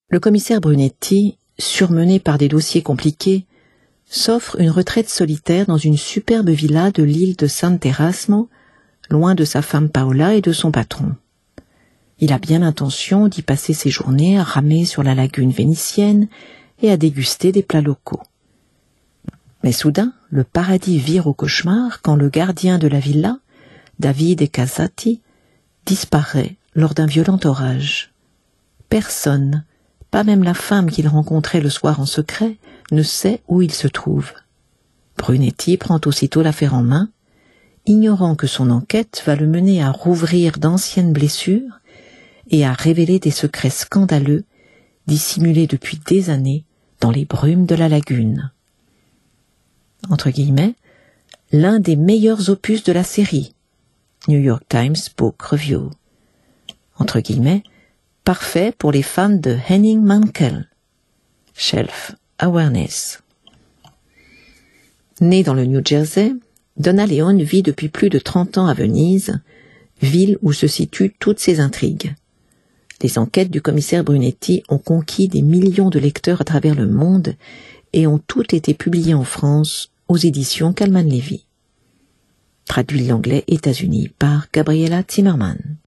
Le commissaire Brunetti, surmené par des dossiers compliqués, s'offre une retraite solitaire dans une superbe villa de l'île de Sant'Erasmo, loin de sa femme Paola et de son patron. Il a bien l'intention d'y passer ses journées à ramer sur la lagune vénitienne et à déguster des plats locaux. Mais soudain, le paradis vire au cauchemar quand le gardien de la villa, Davide Casati, disparaît lors d'un violent orage. Personne, pas même la femme qu'il rencontrait le soir en secret, ne sait où il se trouve. Brunetti prend aussitôt l'affaire en main, ignorant que son enquête va le mener à rouvrir d'anciennes blessures et à révéler des secrets scandaleux dissimulés depuis des années dans les brumes de la lagune. Entre guillemets, l'un des meilleurs opus de la série, New York Times Book Review. Entre guillemets, parfait pour les fans de Henning Mankell. Shelf Awareness. Né dans le New Jersey, Donna Leone vit depuis plus de 30 ans à Venise, ville où se situent toutes ses intrigues. Les enquêtes du commissaire Brunetti ont conquis des millions de lecteurs à travers le monde et ont toutes été publiées en France aux éditions Calman Levy. Traduit de l'anglais États-Unis par Gabriella Zimmerman.